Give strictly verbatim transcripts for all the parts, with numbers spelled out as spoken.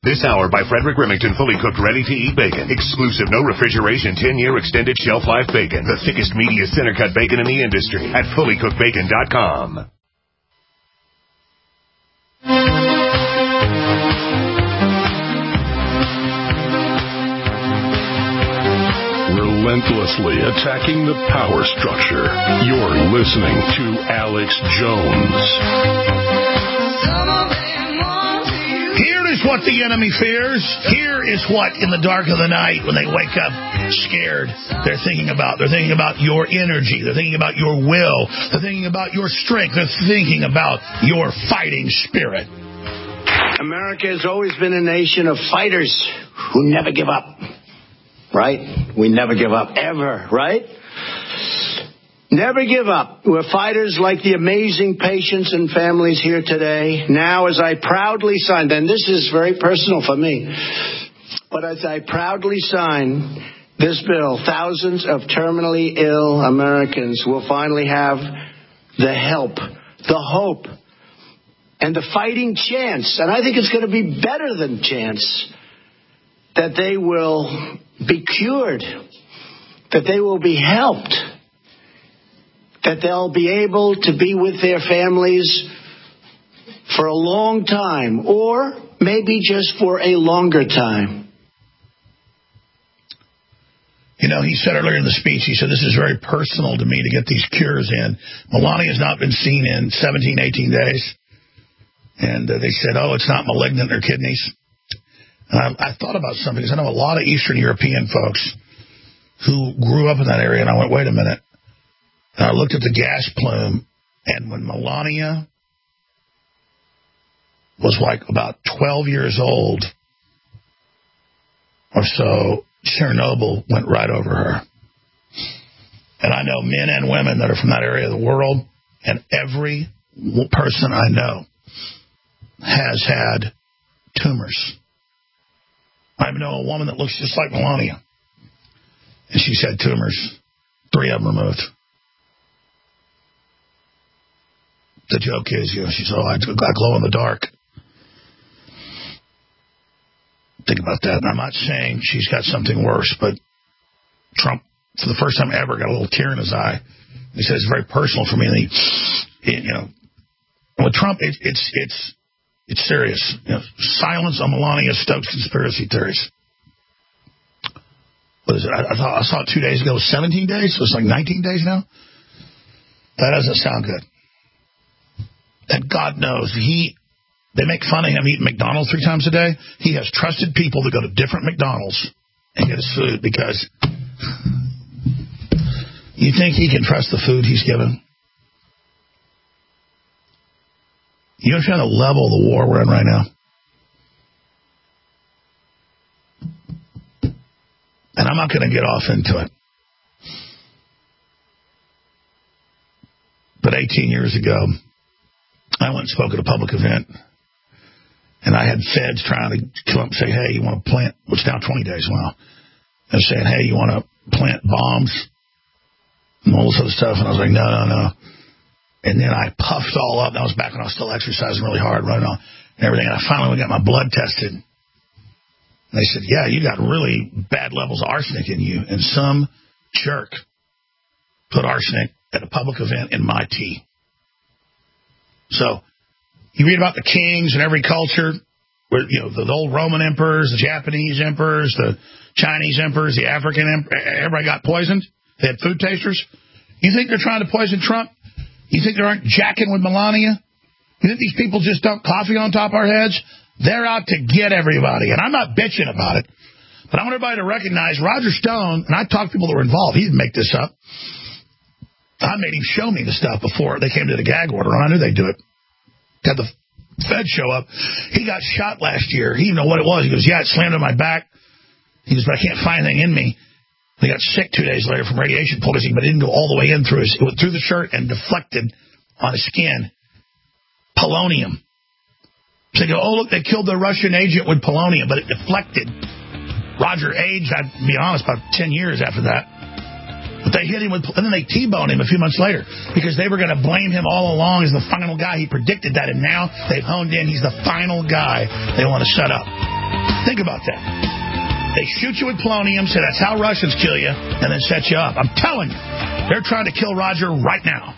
This hour by Frederick Remington, fully cooked, ready-to-eat bacon. Exclusive, no refrigeration, ten-year extended shelf life bacon. The thickest, meatiest, center-cut bacon in the industry at fully cooked bacon dot com. Relentlessly attacking the power structure. You're listening to Alex Jones. Here is what the enemy fears. Here is what, in the dark of the night, when they wake up scared, they're thinking about. They're thinking about your energy. They're thinking about your will. They're thinking about your strength. They're thinking about your fighting spirit. America has always been a nation of fighters who never give up. Right? We never give up, ever, right? Never give up. We're fighters like the amazing patients and families here today. Now, as I proudly sign, and this is very personal for me, but as I proudly sign this bill, thousands of terminally ill Americans will finally have the help, the hope, and the fighting chance, and I think it's going to be better than chance, that they will be cured, that they will be helped, that they'll be able to be with their families for a long time, or maybe just for a longer time. You know, he said earlier in the speech, he said, this is very personal to me to get these cures in. Melania has not been seen in seventeen, eighteen days. And uh, they said, oh, it's not malignant in her kidneys. And I, I thought about something, because I know a lot of Eastern European folks who grew up in that area, and I went, wait a minute. And I looked at the gas plume, and when Melania was like about twelve years old or so, Chernobyl went right over her. And I know men and women that are from that area of the world, and every person I know has had tumors. I know a woman that looks just like Melania, and she's had tumors, three of them removed. The joke is, you know, she's, oh, I glow in the dark. Think about that. And I'm not saying she's got something worse, but Trump, for the first time ever, got a little tear in his eye. He said it's very personal for me. And he, he you know, with Trump, it, it's it's it's serious. You know, silence on Melania stokes conspiracy theories. What is it? I, I, thought, I saw it two days ago. It was seventeen days, so it's like nineteen days now. That doesn't sound good. And God knows, he, they make fun of him eating McDonald's three times a day. He has trusted people to go to different McDonald's and get his food, because you think he can trust the food he's given? You understand the level of the war we're in right now? And I'm not going to get off into it. But eighteen years ago, I went and spoke at a public event, and I had feds trying to come up and say, hey, you want to plant, which now twenty days, wow. They're saying, hey, you want to plant bombs and all this other stuff. And I was like, no, no, no. And then I puffed all up. That was back when I was still exercising really hard, running on and everything. And I finally got my blood tested. And they said, yeah, you got really bad levels of arsenic in you. And some jerk put arsenic at a public event in my tea. So you read about the kings in every culture, where, you know, the old Roman emperors, the Japanese emperors, the Chinese emperors, the African emperors, everybody got poisoned. They had food tasters. You think they're trying to poison Trump? You think they aren't jacking with Melania? You think these people just dump coffee on top of our heads? They're out to get everybody. And I'm not bitching about it, but I want everybody to recognize Roger Stone, and I talked to people that were involved. He didn't make this up. I made him show me the stuff before they came to the gag order, and I knew they'd do it. Had the Fed show up. He got shot last year. He didn't know what it was. He goes, yeah, it slammed on my back. He goes, but I can't find anything in me. He got sick two days later from radiation poisoning, but it didn't go all the way in through his, it went through the shirt and deflected on his skin. Polonium. So they go, oh, look, they killed the Russian agent with polonium, but it deflected. Roger aged, I'd be honest, about ten years after that. But they hit him with, and then they T-boned him a few months later, because they were going to blame him all along as the final guy. He predicted that, and now they've honed in. He's the final guy they want to set up. Think about that. They shoot you with polonium, say that's how Russians kill you, and then set you up. I'm telling you, they're trying to kill Roger right now.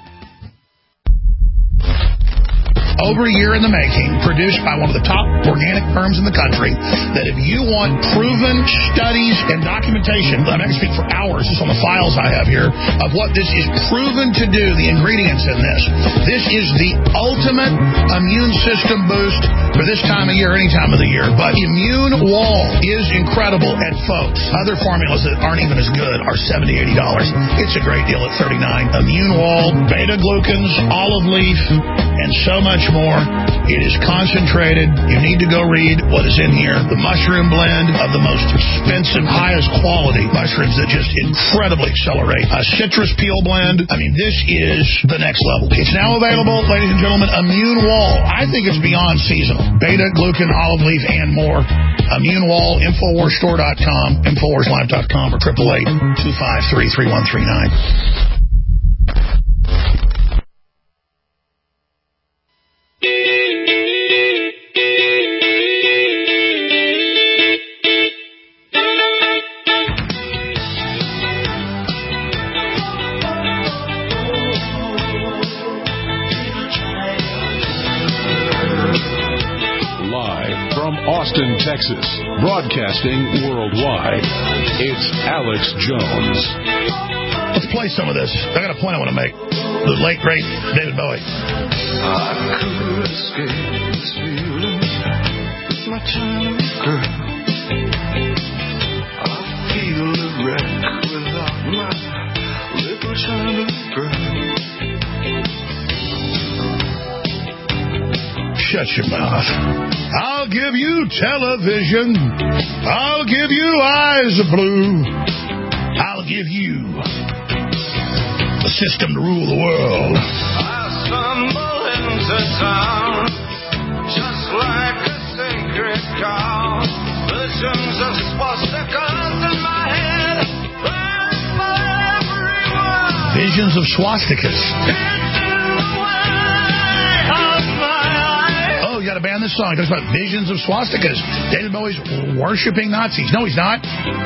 Over a year in the making, produced by one of the top organic firms in the country, that if you want proven studies and documentation, I can speak for hours just on the files I have here, of what this is proven to do, the ingredients in this. This is the ultimate immune system boost for this time of year, any time of the year. But Immune Wall is incredible. And folks, other formulas that aren't even as good are seventy dollars, eighty dollars. It's a great deal at thirty-nine dollars. Immune Wall, beta-glucans, olive leaf, and so much more. It is concentrated. You need to go read what is in here. The mushroom blend of the most expensive, highest quality mushrooms that just incredibly accelerate. A citrus peel blend. I mean, this is the next level. It's now available, ladies and gentlemen. Immune Wall. I think it's beyond seasonal. Beta, glucan, olive leaf, and more. Immune Wall, Infowars Store dot com, Infowars Live dot com, or triple eight two five three three one three nine. Austin, Texas, broadcasting worldwide. It's Alex Jones. Let's play some of this. I got a point I want to make. The late, great David Bowie. I could escape this feeling with my tiny girl. I feel a wreck without my little tiny girl. Shut your mouth. I'll give you television. I'll give you eyes of blue. I'll give you the system to rule the world. I stumble into town just like a sacred cow. Visions of swastikas in my head, burn for everyone. Visions of swastikas. You got to ban this song. It talks about visions of swastikas. David Bowie's worshiping Nazis. No, he's not.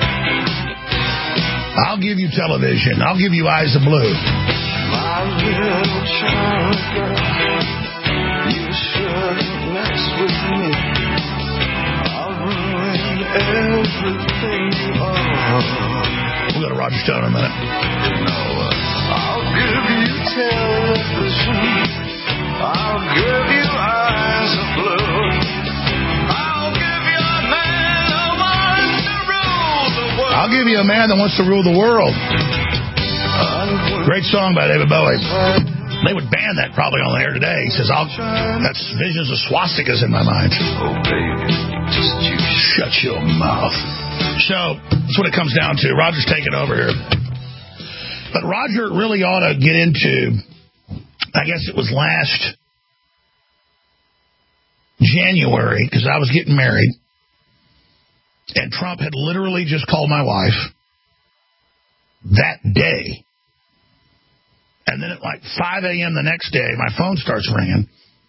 I'll give you television. I'll give you eyes of blue. My little child girl, you shouldn't mess with me. I'll ruin everything you are. We'll go to Roger Stone in a minute. I'll give you television. I'll give you eyes of blue. I'll give you a man who wants to rule the world. I'll give you a man that wants to rule the world. Great song by David Bowie. They would ban that probably on the air today. He says, I'll, that's visions of swastikas in my mind. Oh, baby, just you shut your mouth. So, that's what it comes down to. Roger's taking over here. But Roger really ought to get into... I guess it was last January, because I was getting married, and Trump had literally just called my wife that day. And then at like five a.m. the next day, my phone starts ringing,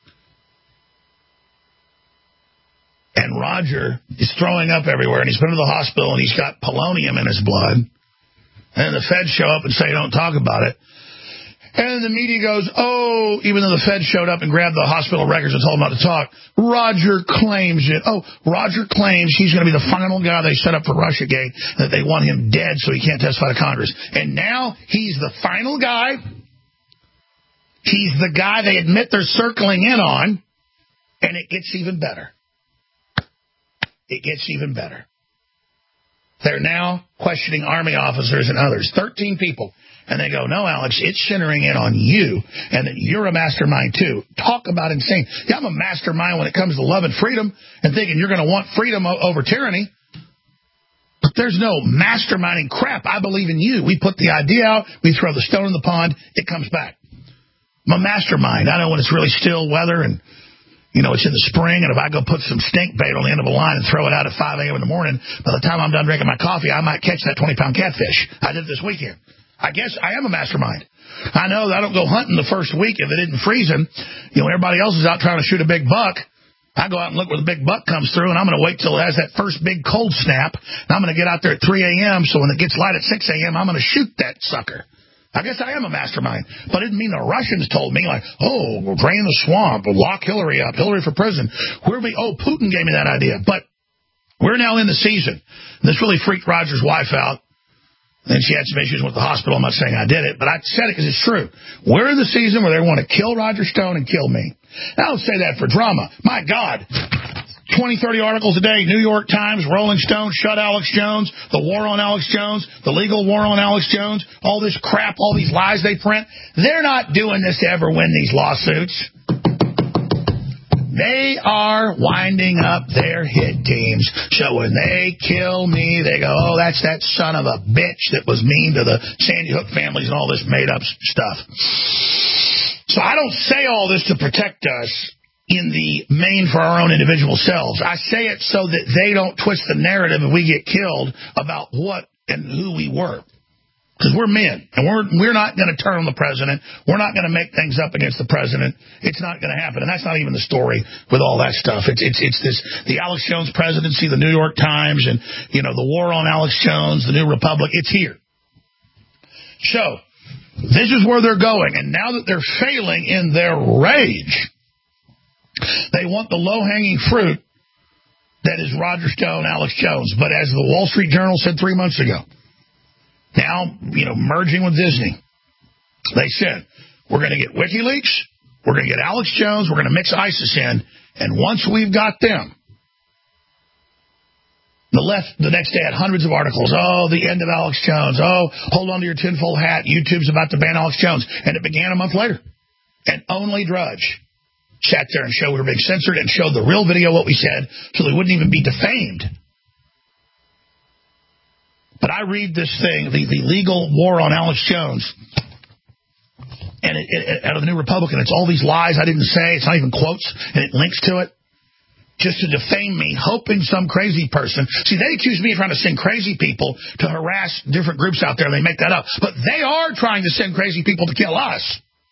and Roger is throwing up everywhere, and he's been to the hospital, and he's got polonium in his blood. And the feds show up and say, don't talk about it. And the media goes, oh, even though the feds showed up and grabbed the hospital records and told them not to talk, Roger claims it. Oh, Roger claims he's going to be the final guy they set up for Russiagate, that they want him dead so he can't testify to Congress. And now he's the final guy. He's the guy they admit they're circling in on. And it gets even better. It gets even better. They're now questioning Army officers and others. thirteen people. And they go, no, Alex, it's centering in on you, and that you're a mastermind, too. Talk about insane. Yeah, I'm a mastermind when it comes to love and freedom and thinking you're going to want freedom o- over tyranny. But there's no masterminding crap. I believe in you. We put the idea out. We throw the stone in the pond. It comes back. I'm a mastermind. I know when it's really still weather and, you know, it's in the spring, and if I go put some stink bait on the end of a line and throw it out at five a.m. in the morning, by the time I'm done drinking my coffee, I might catch that twenty-pound catfish. I did this weekend. I guess I am a mastermind. I know that I don't go hunting the first week if it isn't freezing. You know, everybody else is out trying to shoot a big buck. I go out and look where the big buck comes through, and I'm going to wait till it has that first big cold snap, and I'm going to get out there at three a.m., so when it gets light at six a.m., I'm going to shoot that sucker. I guess I am a mastermind, but it didn't mean the Russians told me, like, oh, we'll drain the swamp, we'll lock Hillary up, Hillary for prison. Where we? Oh, Putin gave me that idea. But we're now in the season. This really freaked Roger's wife out. Then she had some issues with the hospital. I'm not saying I did it, but I said it because it's true. We're in the season where they want to kill Roger Stone and kill me. I don't say that for drama. My God. twenty, thirty articles a day, New York Times, Rolling Stone, shut Alex Jones, the war on Alex Jones, the legal war on Alex Jones, all this crap, all these lies they print. They're not doing this to ever win these lawsuits. They are winding up their hit teams. So when they kill me, they go, oh, that's that son of a bitch that was mean to the Sandy Hook families and all this made-up stuff. So I don't say all this to protect us in the main for our own individual selves. I say it so that they don't twist the narrative if we get killed about what and who we were. Because we're men, and we're we're not going to turn on the president. We're not going to make things up against the president. It's not going to happen, and that's not even the story with all that stuff. It's it's it's this the Alex Jones presidency, the New York Times, and you know the war on Alex Jones, the New Republic. It's here. So this is where they're going, and now that they're failing in their rage, they want the low-hanging fruit that is Roger Stone, Alex Jones. But as the Wall Street Journal said three months ago. Now, you know, merging with Disney, they said, we're going to get WikiLeaks, we're going to get Alex Jones, we're going to mix ISIS in, and once we've got them, the left the next day had hundreds of articles, oh, the end of Alex Jones, oh, hold on to your tinfoil hat, YouTube's about to ban Alex Jones, and it began a month later. And only Drudge sat there and showed we were being censored and showed the real video of what we said so they wouldn't even be defamed. But I read this thing, the, the legal war on Alex Jones, and it, it, out of the New Republican, it's all these lies I didn't say, it's not even quotes, and it links to it, just to defame me, hoping some crazy person. See, they accuse me of trying to send crazy people to harass different groups out there, and they make that up. But they are trying to send crazy people to kill us.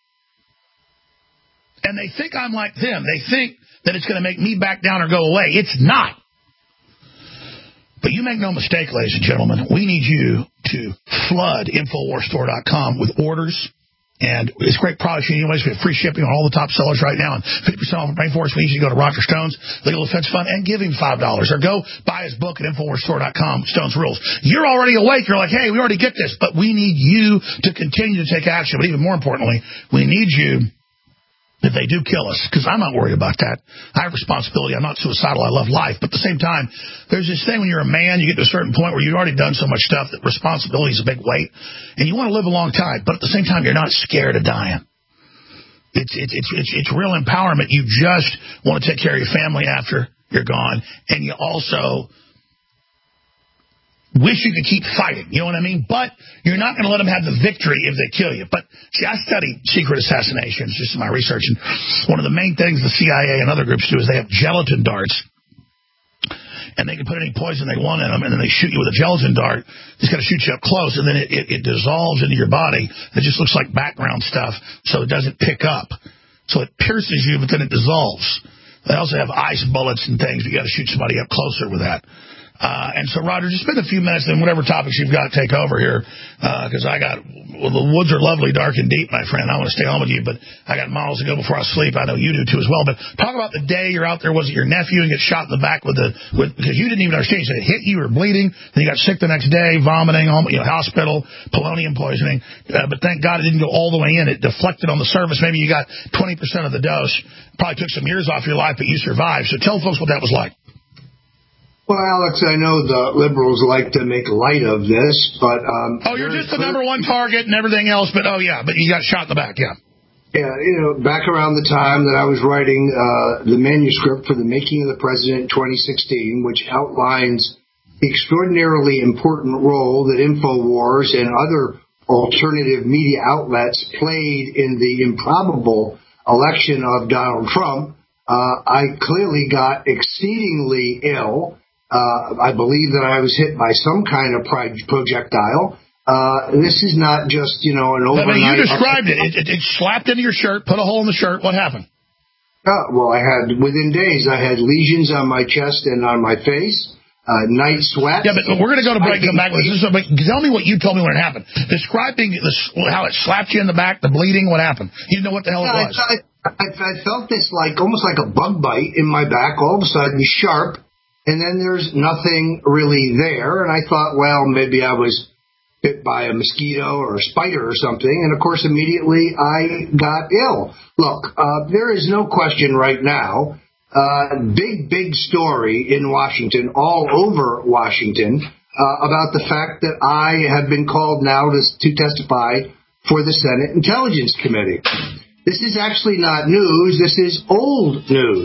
And they think I'm like them. They think that it's going to make me back down or go away. It's not. But you make no mistake, ladies and gentlemen, we need you to flood Infowars Store dot com with orders. And it's great products. Anyways, we have free shipping on all the top sellers right now. And fifty percent off of Rainforest. We need you to go to Roger Stone's Legal Defense Fund and give him five dollars. Or go buy his book at Infowars Store dot com, Stone's Rules. You're already awake. You're like, hey, we already get this. But we need you to continue to take action. But even more importantly, we need you if they do kill us, because I'm not worried about that. I have responsibility. I'm not suicidal. I love life. But at the same time, there's this thing when you're a man, you get to a certain point where you've already done so much stuff that responsibility is a big weight, and you want to live a long time. But at the same time, you're not scared of dying. It's it's it's it's, it's real empowerment. You just want to take care of your family after you're gone, and you also wish you could keep fighting, you know what I mean? But you're not going to let them have the victory if they kill you. But, see, I study secret assassinations, just in my research, and one of the main things the C I A and other groups do is they have gelatin darts, and they can put any poison they want in them, and then they shoot you with a gelatin dart. It's going to shoot you up close, and then it, it, it dissolves into your body. It just looks like background stuff, so it doesn't pick up. So it pierces you, but then it dissolves. They also have ice bullets and things. You got to shoot somebody up closer with that. Uh, and so, Roger, just spend a few minutes and whatever topics you've got, take over here, because uh, I got, well, the woods are lovely, dark and deep, my friend. I want to stay home with you, but I got miles to go before I sleep. I know you do, too, as well. But talk about the day you're out there. Was it your nephew and get shot in the back with the, with, because you didn't even understand. You said it hit you, you were bleeding, then you got sick the next day, vomiting, you know, hospital, polonium poisoning. Uh, but thank God it didn't go all the way in. It deflected on the surface. Maybe you got twenty percent of the dose. Probably took some years off your life, but you survived. So tell folks what that was like. Well, Alex, I know the liberals like to make light of this, but... Um, oh, you're just the number one target and everything else, but oh, yeah, but you got shot in the back, yeah. Yeah, you know, back around the time that I was writing uh, the manuscript for The Making of the President in twenty sixteen, which outlines the extraordinarily important role that InfoWars and other alternative media outlets played in the improbable election of Donald Trump, uh, I clearly got exceedingly ill. Uh, I believe that I was hit by some kind of projectile. Uh, this is not just, you know, an overnight... But you described it. It, it. It slapped into your shirt, put a hole in the shirt. What happened? Uh, well, I had, within days, I had lesions on my chest and on my face. Uh, night sweats. Yeah, but we're going to go to break and come back. This is, but tell me what you told me when it happened. Describing the, how it slapped you in the back, the bleeding, what happened. You didn't know what the hell yeah, it was. I, I, I felt this like almost like a bug bite in my back, all of a sudden sharp, and then there's nothing really there. And I thought, well, maybe I was bit by a mosquito or a spider or something. And, of course, immediately I got ill. Look, uh, there is no question right now. Uh, big, big story in Washington, all over Washington, uh, about the fact that I have been called now to, to testify for the Senate Intelligence Committee. This is actually not news. This is old news.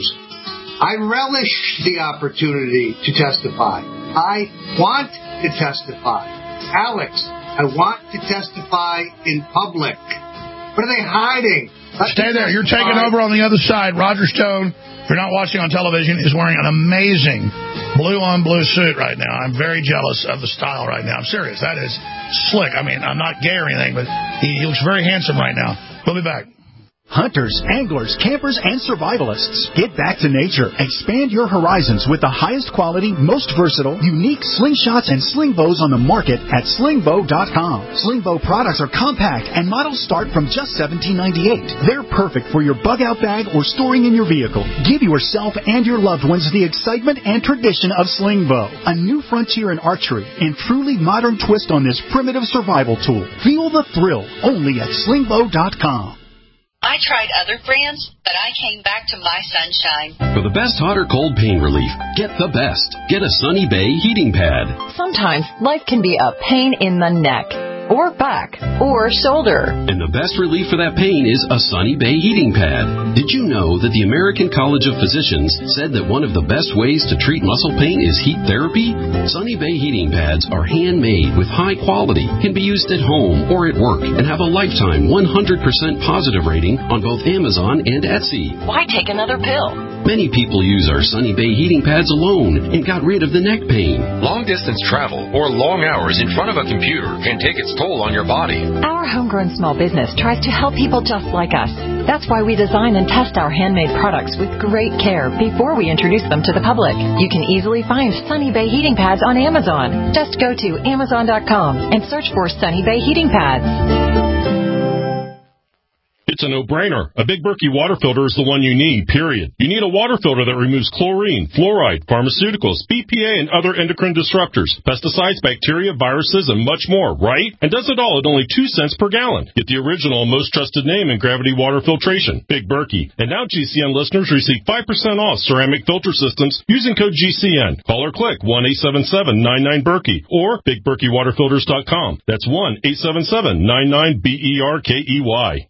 I relish the opportunity to testify. I want to testify. Alex, I want to testify in public. What are they hiding? Let Stay there. You're taking over on the other side. Roger Stone, if you're not watching on television, is wearing an amazing blue-on-blue suit right now. I'm very jealous of the style right now. I'm serious. That is slick. I mean, I'm not gay or anything, but he, he looks very handsome right now. We'll be back. Hunters, anglers, campers, and survivalists. Get back to nature. Expand your horizons with the highest quality, most versatile, unique slingshots and sling bows on the market at sling bow dot com. Sling bow products are compact and models start from just seventeen ninety-eight. They're perfect for your bug-out bag or storing in your vehicle. Give yourself and your loved ones the excitement and tradition of sling bow, a new frontier in archery and truly modern twist on this primitive survival tool. Feel the thrill only at sling bow dot com. I tried other brands, but I came back to my Sunshine. For the best hot or cold pain relief, get the best. Get a Sunny Bay heating pad. Sometimes life can be a pain in the neck, or back, or shoulder. And the best relief for that pain is a Sunny Bay heating pad. Did you know that the American College of Physicians said that one of the best ways to treat muscle pain is heat therapy? Sunny Bay heating pads are handmade with high quality, can be used at home or at work, and have a lifetime one hundred percent positive rating on both Amazon and Etsy. Why take another pill? Many people use our Sunny Bay heating pads alone and got rid of the neck pain. Long-distance travel or long hours in front of a computer can take its toll on your body. Our homegrown small business tries to help people just like us. That's why we design and test our handmade products with great care before we introduce them to the public. You can easily find Sunny Bay heating pads on Amazon. Just go to amazon dot com and search for Sunny Bay heating pads. It's a no-brainer. A Big Berkey water filter is the one you need, period. You need a water filter that removes chlorine, fluoride, pharmaceuticals, B P A, and other endocrine disruptors, pesticides, bacteria, viruses, and much more, right? And does it all at only two cents per gallon. Get the original and most trusted name in gravity water filtration, Big Berkey. And now G C N listeners receive five percent off ceramic filter systems using code G C N. Call or click one eight seven seven nine nine Berkey or big berkey water filters dot com. That's one eight seven seven nine nine B E R K E Y.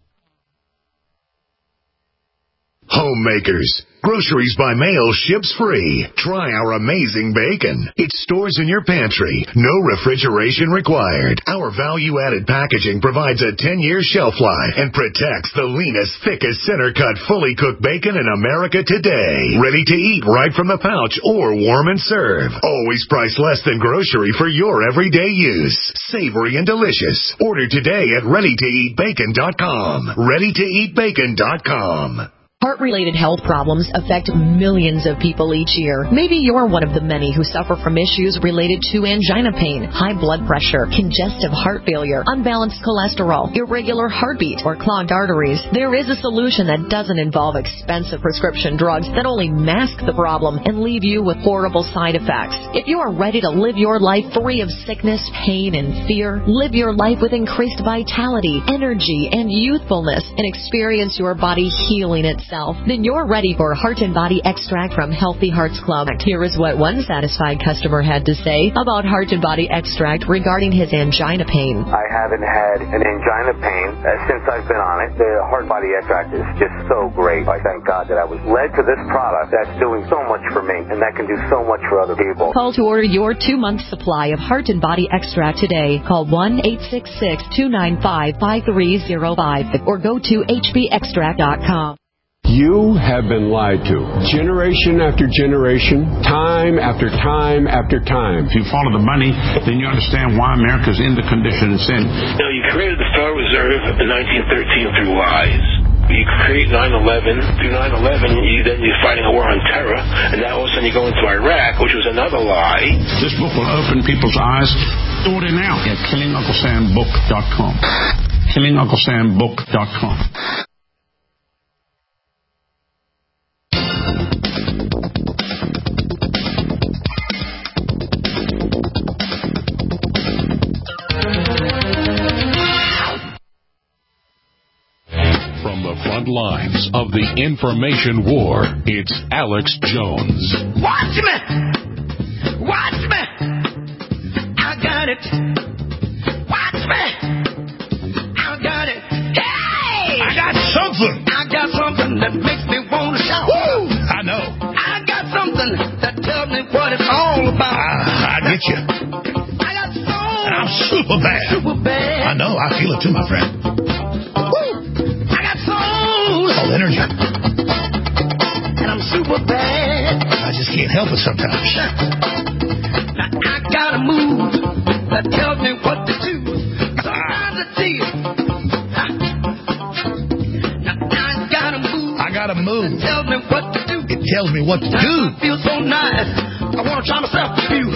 Homemakers. Groceries by mail ships free. Try our amazing bacon. It stores in your pantry. No refrigeration required. Our value-added packaging provides a ten-year shelf life and protects the leanest, thickest center-cut, fully cooked bacon in America today. Ready to eat right from the pouch or warm and serve. Always priced less than grocery for your everyday use. Savory and delicious. Order today at ready to eat bacon dot com. ready to eat bacon dot com. Heart-related health problems affect millions of people each year. Maybe you're one of the many who suffer from issues related to angina pain, high blood pressure, congestive heart failure, unbalanced cholesterol, irregular heartbeat, or clogged arteries. There is a solution that doesn't involve expensive prescription drugs that only mask the problem and leave you with horrible side effects. If you are ready to live your life free of sickness, pain, and fear, live your life with increased vitality, energy, and youthfulness, and experience your body healing itself, then you're ready for Heart and Body Extract from Healthy Hearts Club. Here is what one satisfied customer had to say about Heart and Body Extract regarding his angina pain. I haven't had an angina pain uh, since I've been on it. The Heart Body Extract is just so great. I thank God that I was led to this product that's doing so much for me, and that can do so much for other people. Call to order your two-month supply of Heart and Body Extract today. Call one eight six six, two nine five, five three zero five or go to H B extract dot com. You have been lied to. Generation after generation, time after time after time. If you follow the money, then you understand why America's in the condition it's in. You know, you created the Federal Reserve in nineteen thirteen through lies. You create nine eleven. Through nine eleven, you, then you're fighting a war on terror, and now all of a sudden you go into Iraq, which was another lie. This book will open people's eyes. Order now at killing uncle sam book dot com. killing uncle sam book dot com. From the front lines of the information war, it's Alex Jones. Watch me! Watch me! I got it! Watch me! I got it! Hey! I got something! I got something that makes me want to shout. Woo! I know. I got something that tells me what it's all about. I, I get you. I got soul. And I'm super bad. Super bad. I know. I feel it too, my friend. All energy. And I'm super bad. I just can't help it sometimes. Now I gotta move. That tells me what to do. Sometimes I see it. Now I gotta move. I gotta move. That tells me what to do. It tells me what to do. I feel so nice. I wanna try myself a few.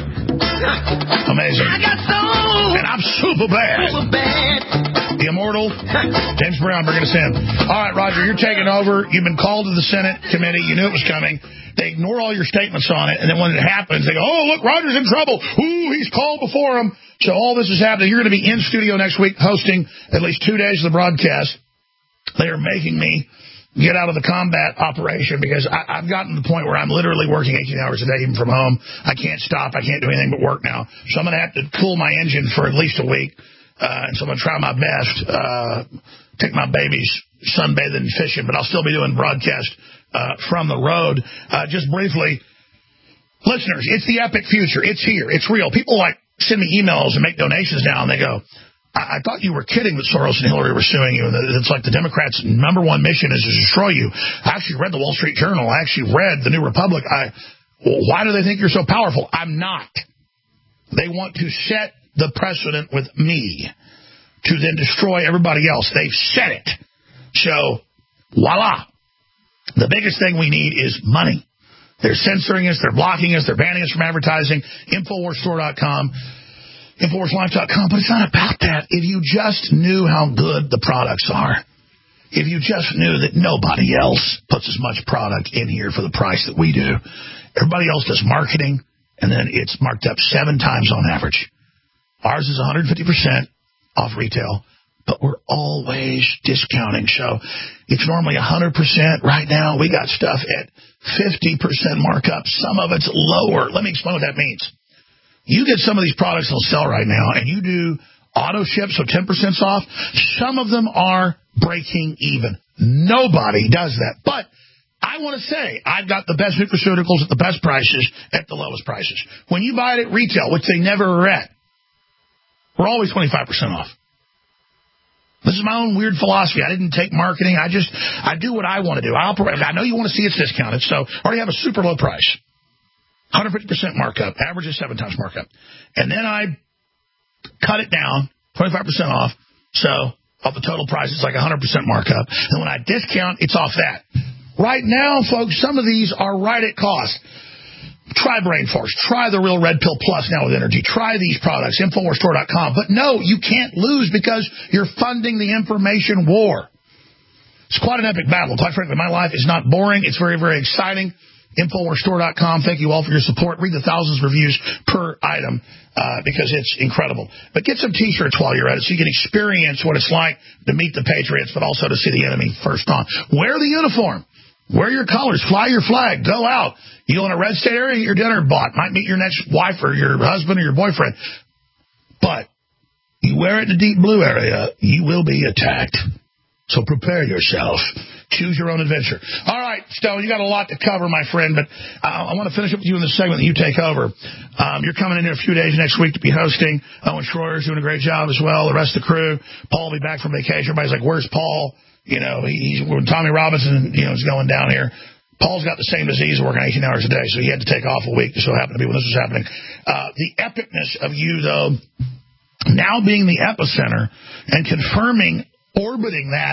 Amazing. I got soul. And I'm super bad. Super bad. The immortal James Brown bringing us in. All right, Roger, you're taking over. You've been called to the Senate committee. You knew it was coming. They ignore all your statements on it, and then when it happens, they go, oh, look, Roger's in trouble. Ooh, he's called before him. So all this is happening. You're going to be in studio next week hosting at least two days of the broadcast. They are making me get out of the combat operation because I, I've gotten to the point where I'm literally working eighteen hours a day, even from home. I can't stop. I can't do anything but work now. So I'm going to have to cool my engine for at least a week. Uh, and so I'm going to try my best, uh, take my babies sunbathing and fishing, but I'll still be doing broadcast uh, from the road. Uh, just briefly, listeners, it's the epic future. It's here. It's real. People like send me emails and make donations now, and they go, I, I thought you were kidding that Soros and Hillary were suing you, and that it's like the Democrats' number one mission is to destroy you. I actually read the Wall Street Journal. I actually read the New Republic. I, well, why do they think you're so powerful? I'm not. They want to set the precedent with me to then destroy everybody else. They've said it. So, voila. The biggest thing we need is money. They're censoring us. They're blocking us. They're banning us from advertising. Infowars store dot com, Infowars life dot com. But it's not about that. If you just knew how good the products are, if you just knew that nobody else puts as much product in here for the price that we do, everybody else does marketing, and then it's marked up seven times on average. Ours is one hundred fifty percent off retail, but we're always discounting. So it's normally one hundred percent. Right now, we got stuff at fifty percent markup. Some of it's lower. Let me explain what that means. You get some of these products that'll sell right now, and you do auto ship, so ten percent off. Some of them are breaking even. Nobody does that. But I want to say I've got the best nutraceuticals at the best prices at the lowest prices. When you buy it at retail, which they never are at, we're always twenty-five percent off. This is my own weird philosophy. I didn't take marketing. I just, I do what I want to do. I operate. I know you want to see it's discounted, so I already have a super low price. one hundred fifty percent markup. Average is seven times markup. And then I cut it down, twenty-five percent off. So off the total price, it's like one hundred percent markup. And when I discount, it's off that. Right now, folks, some of these are right at cost. Try Brain Force. Try the Real Red Pill Plus now with energy. Try these products, Infowars store dot com. But no, you can't lose because you're funding the information war. It's quite an epic battle. Quite frankly, my life is not boring. It's very, very exciting. Infowars store dot com. Thank you all for your support. Read the thousands of reviews per item uh, because it's incredible. But get some T-shirts while you're at it so you can experience what it's like to meet the Patriots, but also to see the enemy first on. Wear the uniform. Wear your colors. Fly your flag. Go out. You in a red state area, get your dinner bought. Might meet your next wife or your husband or your boyfriend. But you wear it in the deep blue area, you will be attacked. So prepare yourself. Choose your own adventure. All right, Stone, you got a lot to cover, my friend, but uh, I want to finish up with you in the segment that you take over. Um, you're coming in here a few days next week to be hosting. Owen Schroyer's doing a great job as well. The rest of the crew. Paul will be back from vacation. Everybody's like, where's Paul? You know, he's when Tommy Robinson, you know, is going down here. Paul's got the same disease, working eighteen hours a day, so he had to take off a week. Just so happened to be when this was happening. Uh, the epicness of you, though, now being the epicenter and confirming, orbiting that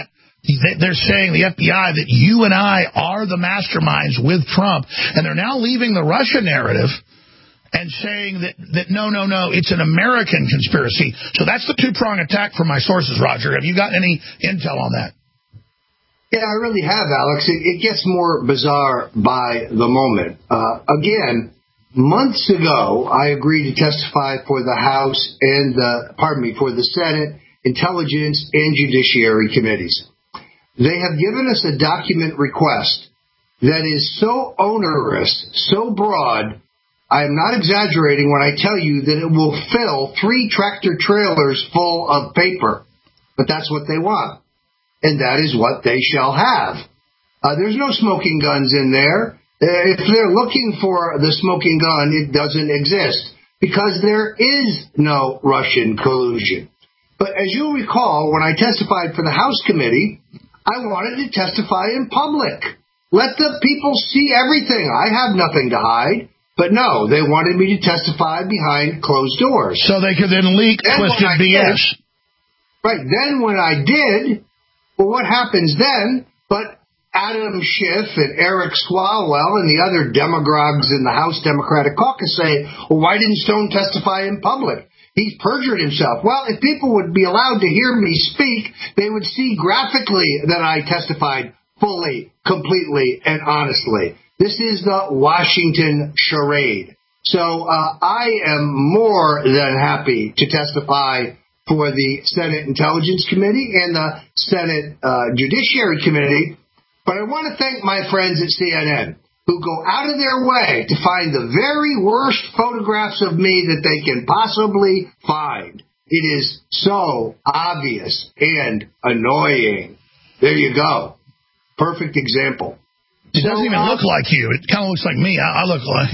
they're saying, the F B I, that you and I are the masterminds with Trump, and they're now leaving the Russia narrative and saying that, that no, no, no, it's an American conspiracy. So that's the two-prong attack from my sources, Roger. Have you got any intel on that? Yeah, I really have, Alex. It, it gets more bizarre by the moment. Uh, again, months ago, I agreed to testify for the House and the, pardon me, for the Senate Intelligence and Judiciary Committees. They have given us a document request that is so onerous, so broad, I am not exaggerating when I tell you that it will fill three tractor trailers full of paper. But that's what they want. And that is what they shall have. Uh, there's no smoking guns in there. Uh, if they're looking for the smoking gun, it doesn't exist because there is no Russian collusion. But as you'll recall, when I testified for the House committee, I wanted to testify in public. Let the people see everything. I have nothing to hide. But no, they wanted me to testify behind closed doors. So they could then leak then twisted B S. Did, right. Then when I did, well, what happens then? But Adam Schiff and Eric Swalwell and the other demagogues in the House Democratic Caucus say, well, why didn't Stone testify in public? He's perjured himself. Well, if people would be allowed to hear me speak, they would see graphically that I testified fully, completely, and honestly. This is the Washington charade. So uh, I am more than happy to testify for the Senate Intelligence Committee and the Senate uh, Judiciary Committee. But I want to thank my friends at C N N who go out of their way to find the very worst photographs of me that they can possibly find. It is so obvious and annoying. There you go. Perfect example. It doesn't even look like you. It kind of looks like me. I, I look like...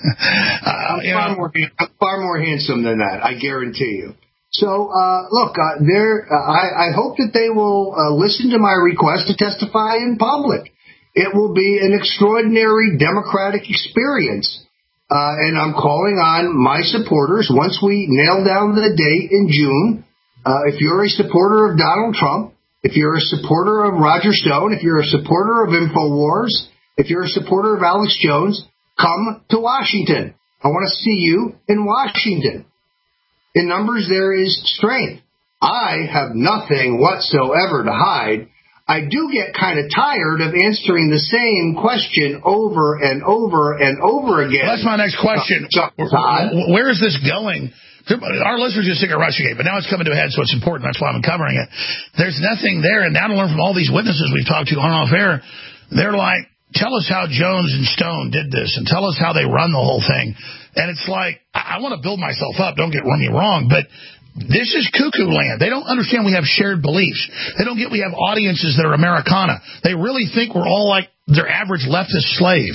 uh, I'm, far more, I'm far more handsome than that, I guarantee you. So, uh, look, uh, there. Uh, I, I hope that they will uh, listen to my request to testify in public. It will be an extraordinary democratic experience. Uh, and I'm calling on my supporters, once we nail down the date in June, uh, if you're a supporter of Donald Trump, if you're a supporter of Roger Stone, if you're a supporter of InfoWars, if you're a supporter of Alex Jones, come to Washington. I want to see you in Washington. In numbers, there is strength. I have nothing whatsoever to hide. I do get kind of tired of answering the same question over and over and over again. Well, that's my next question. Uh, Where is this going? Our listeners just think of Russiagate, but now it's coming to a head, so it's important. That's why I'm covering it. There's nothing there, and now to learn from all these witnesses we've talked to on off air, they're like, tell us how Jones and Stone did this, and tell us how they run the whole thing. And it's like, I, I want to build myself up, don't get me wrong, but this is cuckoo land. They don't understand we have shared beliefs. They don't get we have audiences that are Americana. They really think we're all like their average leftist slave.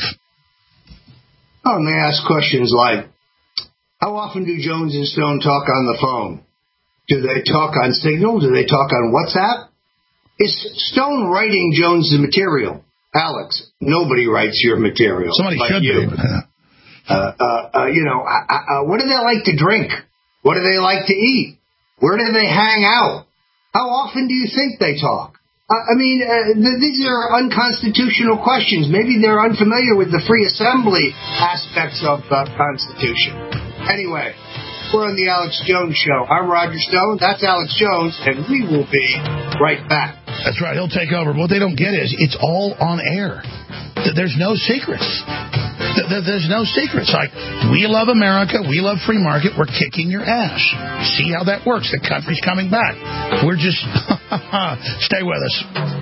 Oh, and they ask questions like, how often do Jones and Stone talk on the phone? Do they talk on Signal? Do they talk on WhatsApp? Is Stone writing Jones' material? Alex, nobody writes your material. Somebody should you. do. uh, uh, uh, you know, uh, uh, what do they like to drink? What do they like to eat? Where do they hang out? How often do you think they talk? I mean, uh, th- these are unconstitutional questions. Maybe they're unfamiliar with the free assembly aspects of the Constitution. Anyway, we're on the Alex Jones Show. I'm Roger Stone. That's Alex Jones, and we will be right back. That's right. He'll take over. But what they don't get is it's all on air. There's no secrets. There's no secrets. Like, we love America. We love free market. We're kicking your ass. See how that works. The country's coming back. We're just... Stay with us.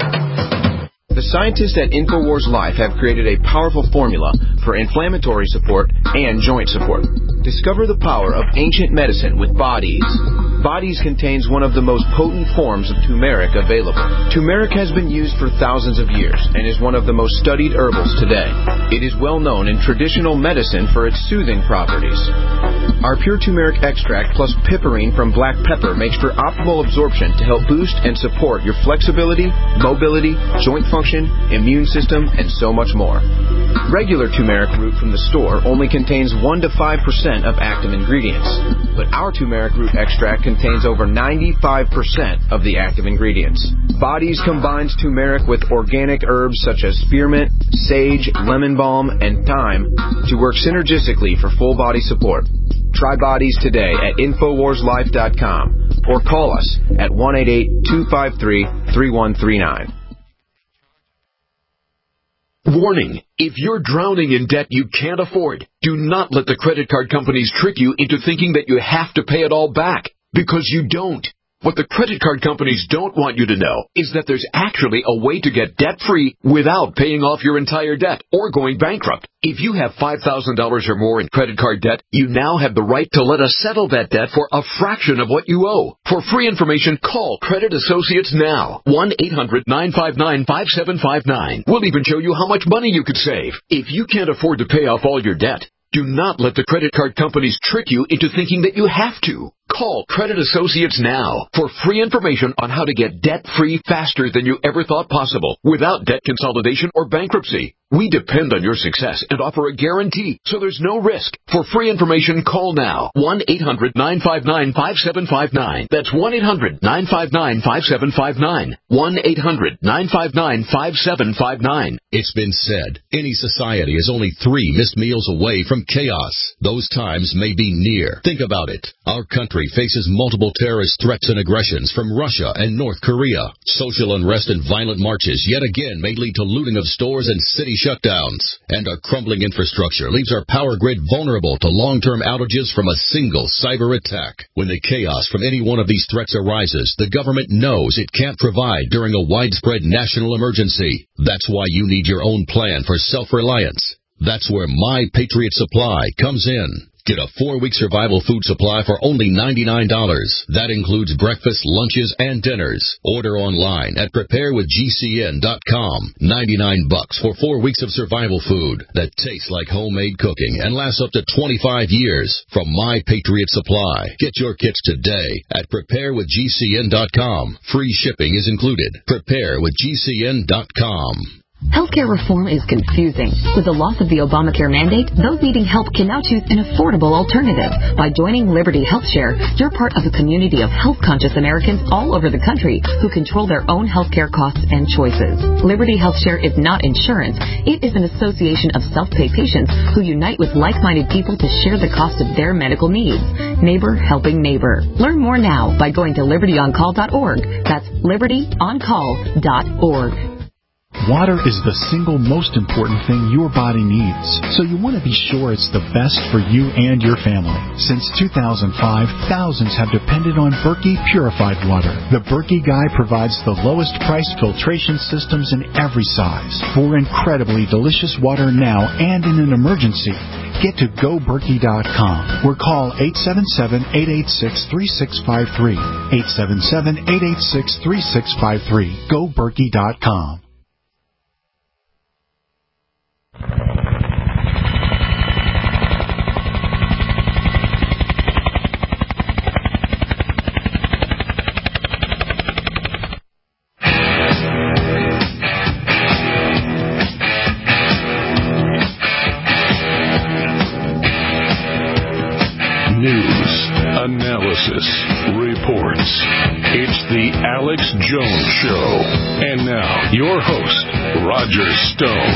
The scientists at InfoWars Life have created a powerful formula for inflammatory support and joint support. Discover the power of ancient medicine with Bodies. Bodies contains one of the most potent forms of turmeric available. Turmeric has been used for thousands of years and is one of the most studied herbals today. It is well known in traditional medicine for its soothing properties. Our pure turmeric extract plus piperine from black pepper makes for optimal absorption to help boost and support your flexibility, mobility, joint function, immune system, and so much more. Regular turmeric root from the store only contains one to five percent of active ingredients, but our turmeric root extract contains contains over ninety-five percent of the active ingredients. Bodies combines turmeric with organic herbs such as spearmint, sage, lemon balm, and thyme to work synergistically for full body support. Try Bodies today at Infowars Life dot com or call us at one eight eight, two five three, three one three nine. Warning, if you're drowning in debt you can't afford, do not let the credit card companies trick you into thinking that you have to pay it all back, because you don't. What the credit card companies don't want you to know is that there's actually a way to get debt-free without paying off your entire debt or going bankrupt. If you have five thousand dollars or more in credit card debt, you now have the right to let us settle that debt for a fraction of what you owe. For free information, call Credit Associates now. one eight hundred, nine five nine, five seven five nine. We'll even show you how much money you could save. If you can't afford to pay off all your debt, do not let the credit card companies trick you into thinking that you have to. Call Credit Associates now for free information on how to get debt-free faster than you ever thought possible without debt consolidation or bankruptcy. We depend on your success and offer a guarantee, so there's no risk. For free information, call now. one eight hundred, nine five nine, five seven five nine. That's one eight hundred, nine five nine, five seven five nine. one eight hundred, nine five nine, five seven five nine. It's been said, any society is only three missed meals away from chaos. Those times may be near. Think about it. Our country faces multiple terrorist threats and aggressions from Russia and North Korea. Social unrest and violent marches yet again may lead to looting of stores and city shutdowns. And our crumbling infrastructure leaves our power grid vulnerable to long-term outages from a single cyber attack. When the chaos from any one of these threats arises, the government knows it can't provide during a widespread national emergency. That's why you need your own plan for self-reliance. That's where My Patriot Supply comes in. Get a four-week survival food supply for only ninety-nine dollars. That includes breakfast, lunches, and dinners. Order online at prepare with G C N dot com. ninety-nine bucks for four weeks of survival food that tastes like homemade cooking and lasts up to twenty-five years from My Patriot Supply. Get your kits today at prepare with G C N dot com. Free shipping is included. prepare with G C N dot com. Healthcare reform is confusing. With the loss of the Obamacare mandate, those needing help can now choose an affordable alternative. By joining Liberty HealthShare, you're part of a community of health-conscious Americans all over the country who control their own healthcare costs and choices. Liberty HealthShare is not insurance. It is an association of self-pay patients who unite with like-minded people to share the cost of their medical needs. Neighbor helping neighbor. Learn more now by going to liberty on call dot org. That's liberty on call dot org. Water is the single most important thing your body needs, so you want to be sure it's the best for you and your family. Since two thousand five, thousands have depended on Berkey purified water. The Berkey Guy provides the lowest price filtration systems in every size for incredibly delicious water now and in an emergency. Get to go berkey dot com or call eight seven seven, eight eight six, three six five three. eight seven seven, eight eight six, three six five three. go berkey dot com. News, analysis, reports. It's the Alex Jones Show. And now, your host, Roger Stone.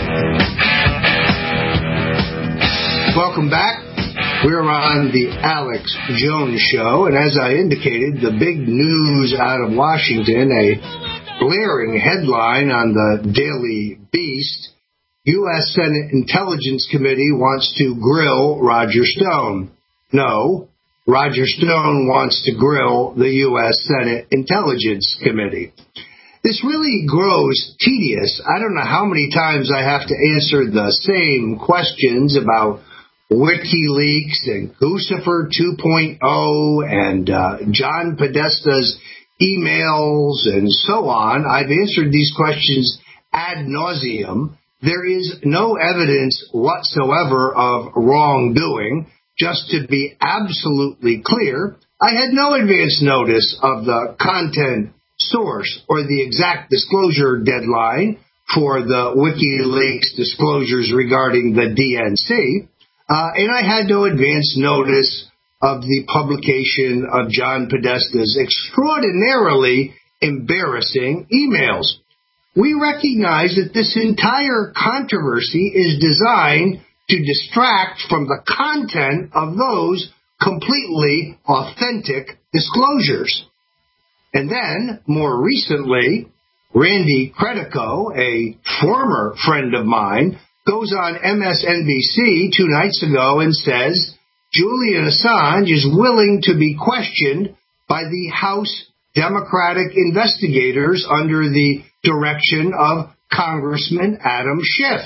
Welcome back. We're on the Alex Jones Show, and as I indicated, the big news out of Washington, a blaring headline on the Daily Beast, U S Senate Intelligence Committee wants to grill Roger Stone. No, Roger Stone wants to grill the U S Senate Intelligence Committee. This really grows tedious. I don't know how many times I have to answer the same questions about WikiLeaks and Guccifer two point oh and uh, John Podesta's emails and so on. I've answered these questions ad nauseum. There is no evidence whatsoever of wrongdoing. Just to be absolutely clear, I had no advance notice of the content source or the exact disclosure deadline for the WikiLeaks disclosures regarding the D N C, uh, and I had no advance notice of the publication of John Podesta's extraordinarily embarrassing emails. We recognize that this entire controversy is designed to distract from the content of those completely authentic disclosures. And then, more recently, Randy Credico, a former friend of mine, goes on M S N B C two nights ago and says Julian Assange is willing to be questioned by the House Democratic investigators under the direction of Congressman Adam Schiff.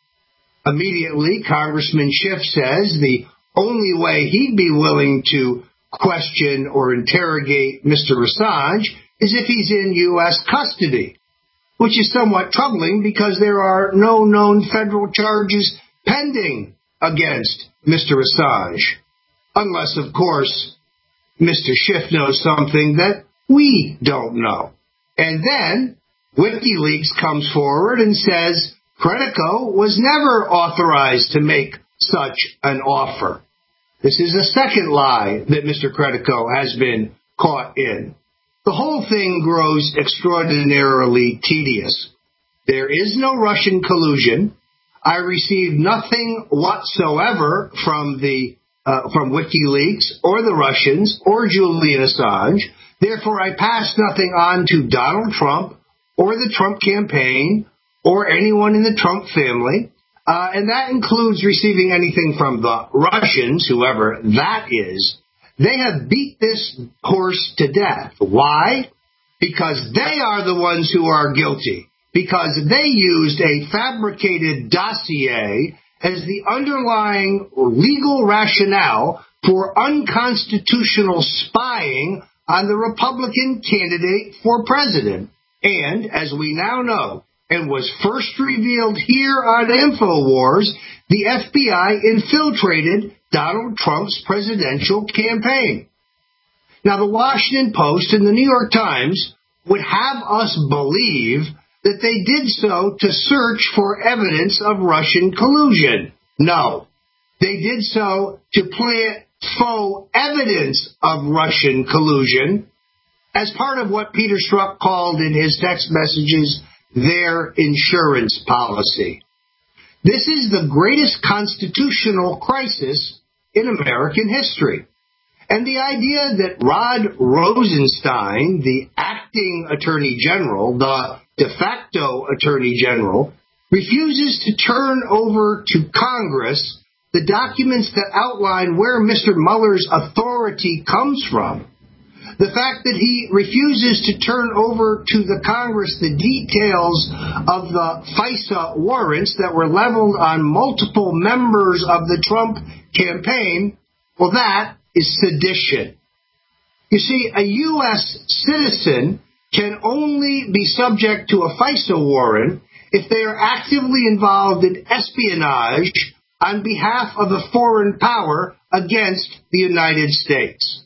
Immediately, Congressman Schiff says the only way he'd be willing to question or interrogate Mister Assange is if he's in U S custody, which is somewhat troubling because there are no known federal charges pending against Mister Assange. Unless, of course, Mister Schiff knows something that we don't know. And then WikiLeaks comes forward and says Credico was never authorized to make such an offer. This is a second lie that Mister Credico has been caught in. The whole thing grows extraordinarily tedious. There is no Russian collusion. I received nothing whatsoever from the uh, from WikiLeaks or the Russians or Julian Assange. Therefore, I pass nothing on to Donald Trump or the Trump campaign or anyone in the Trump family. Uh, and that includes receiving anything from the Russians, whoever that is. They have beat this horse to death. Why? Because they are the ones who are guilty. Because they used a fabricated dossier as the underlying legal rationale for unconstitutional spying on the Republican candidate for president. And, as we now know, and was first revealed here on InfoWars, the F B I infiltrated Donald Trump's presidential campaign. Now, the Washington Post and the New York Times would have us believe that they did so to search for evidence of Russian collusion. No, they did so to plant faux evidence of Russian collusion as part of what Peter Strzok called in his text messages their insurance policy. This is the greatest constitutional crisis in American history. And the idea that Rod Rosenstein, the acting attorney general, the de facto attorney general, refuses to turn over to Congress the documents that outline where Mister Mueller's authority comes from, the fact that he refuses to turn over to the Congress the details of the FISA warrants that were leveled on multiple members of the Trump campaign, well, that is sedition. You see, a U S citizen can only be subject to a FISA warrant if they are actively involved in espionage on behalf of a foreign power against the United States.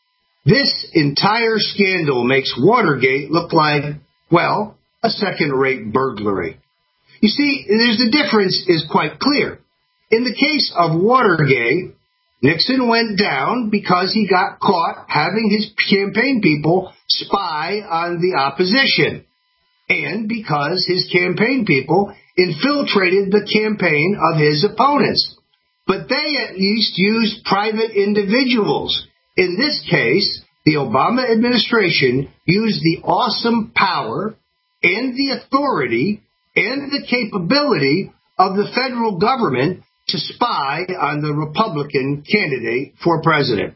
This entire scandal makes Watergate look like, well, a second-rate burglary. You see, there's the difference is quite clear. In the case of Watergate, Nixon went down because he got caught having his campaign people spy on the opposition, and because his campaign people infiltrated the campaign of his opponents. But they at least used private individuals. In this case, the Obama administration used the awesome power and the authority and the capability of the federal government to spy on the Republican candidate for president.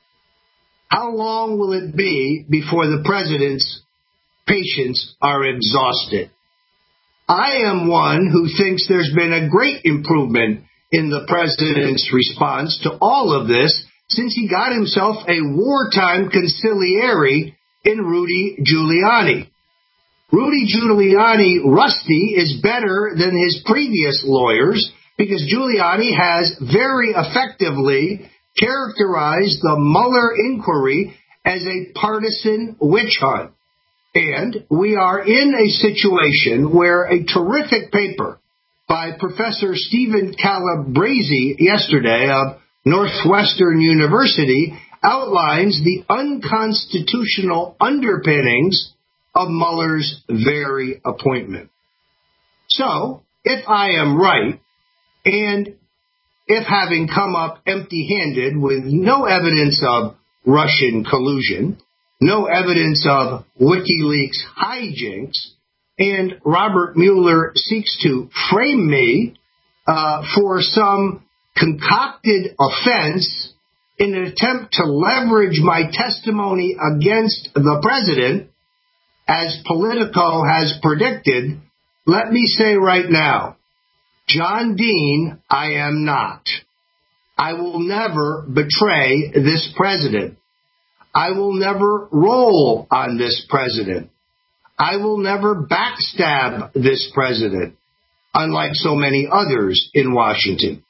How long will it be before the president's patience are exhausted? I am one who thinks there's been a great improvement in the president's response to all of this since he got himself a wartime consigliere in Rudy Giuliani. Rudy Giuliani, Rusty, is better than his previous lawyers because Giuliani has very effectively characterized the Mueller inquiry as a partisan witch hunt. And we are in a situation where a terrific paper by Professor Stephen Calabresi yesterday of Northwestern University outlines the unconstitutional underpinnings of Mueller's very appointment. So, if I am right, and if having come up empty-handed with no evidence of Russian collusion, no evidence of WikiLeaks hijinks, and Robert Mueller seeks to frame me uh, for some concocted offense in an attempt to leverage my testimony against the president, as Politico has predicted, let me say right now, John Dean, I am not. I will never betray this president. I will never roll on this president. I will never backstab this president, unlike so many others in Washington.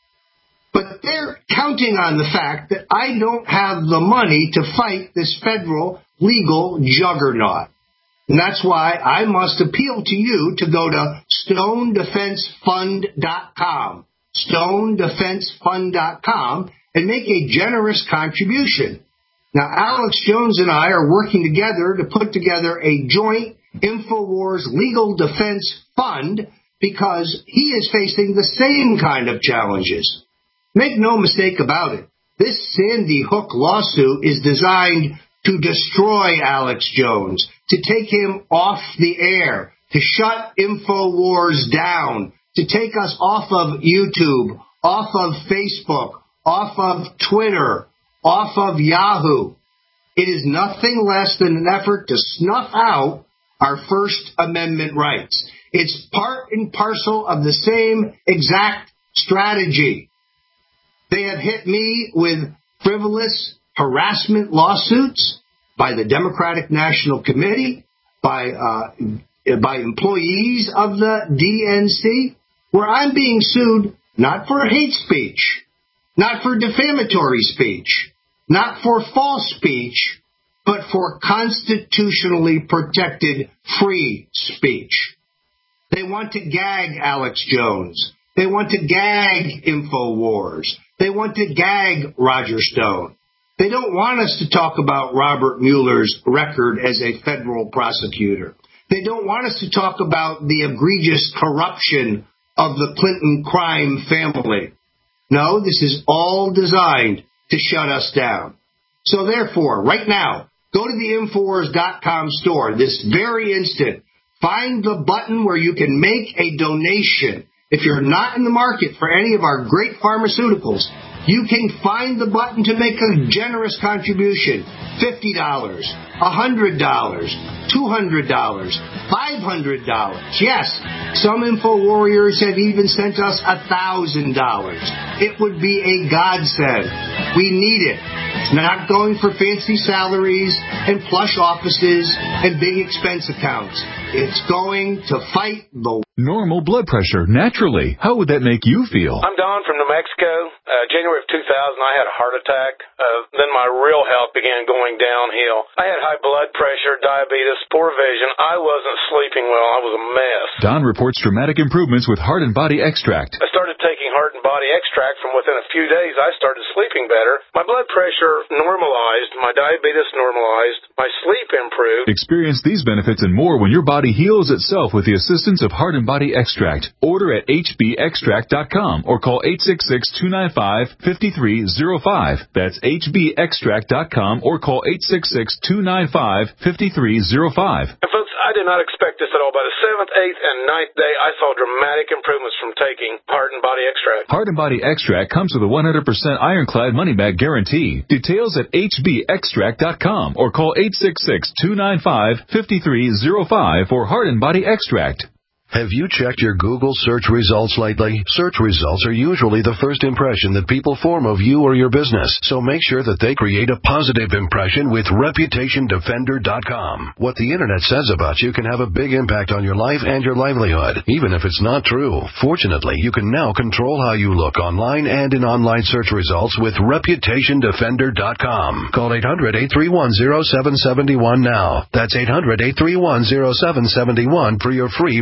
But they're counting on the fact that I don't have the money to fight this federal legal juggernaut. And that's why I must appeal to you to go to stone defense fund dot com, stone defense fund dot com, and make a generous contribution. Now, Alex Jones and I are working together to put together a joint InfoWars legal defense fund because he is facing the same kind of challenges. Make no mistake about it. This Sandy Hook lawsuit is designed to destroy Alex Jones, to take him off the air, to shut InfoWars down, to take us off of YouTube, off of Facebook, off of Twitter, off of Yahoo. It is nothing less than an effort to snuff out our First Amendment rights. It's part and parcel of the same exact strategy. They have hit me with frivolous harassment lawsuits by the Democratic National Committee, by uh, by employees of the D N C, where I'm being sued not for hate speech, not for defamatory speech, not for false speech, but for constitutionally protected free speech. They want to gag Alex Jones. They want to gag InfoWars. They want to gag Roger Stone. They don't want us to talk about Robert Mueller's record as a federal prosecutor. They don't want us to talk about the egregious corruption of the Clinton crime family. No, this is all designed to shut us down. So therefore, right now, go to the InfoWars dot com store this very instant. Find the button where you can make a donation. If you're not in the market for any of our great pharmaceuticals, you can find the button to make a generous contribution. fifty dollars, one hundred dollars, two hundred dollars, five hundred dollars. Yes, some Info Warriors have even sent us one thousand dollars. It would be a godsend. We need it. It's not going for fancy salaries and plush offices and big expense accounts. It's going to fight the normal blood pressure naturally. How would that make you feel? I'm Don from New Mexico. Uh, January of two thousand, I had a heart attack. Uh, then my real health began going downhill. I had high blood pressure, diabetes, poor vision. I wasn't sleeping well. I was a mess. Don reports dramatic improvements with Heart and Body Extract. I started taking Heart and Body Extract. From within a few days, I started sleeping better. My blood pressure normalized. My diabetes normalized. My sleep improved. Experience these benefits and more when your body heals itself with the assistance of Heart and Body Extract. Order at H B extract dot com or call eight six six, two nine five, five three zero five. That's H B extract dot com or call eight six six, two nine five, five three zero five. And folks, I did not expect this at all. By the seventh, eighth, and ninth day, I saw dramatic improvements from taking Heart and Body Extract. Heart and Body Extract comes with a one hundred percent ironclad money-back guarantee. Details at H B extract dot com or call eight six six, two nine five, five three zero five for Heart and Body Extract. Have you checked your Google search results lately? Search results are usually the first impression that people form of you or your business, so make sure that they create a positive impression with reputation defender dot com. What the Internet says about you can have a big impact on your life and your livelihood, even if it's not true. Fortunately, you can now control how you look online and in online search results with reputation defender dot com. Call eight hundred, eight three one, zero seven seven one now. That's eight hundred, eight three one, zero seven seven one for your free Reputation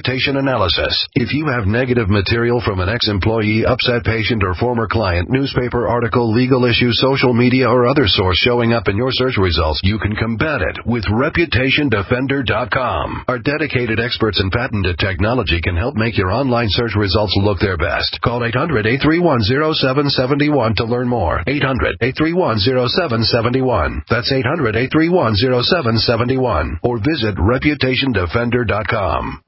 reputation analysis. If you have negative material from an ex-employee, upset patient, or former client, newspaper article, legal issue, social media, or other source showing up in your search results, you can combat it with reputation defender dot com. Our dedicated experts in patented technology can help make your online search results look their best. Call eight hundred, eight three one, zero seven seven one to learn more. eight hundred, eight three one, zero seven seven one. That's eight hundred, eight three one, zero seven seven one. Or visit reputation defender dot com.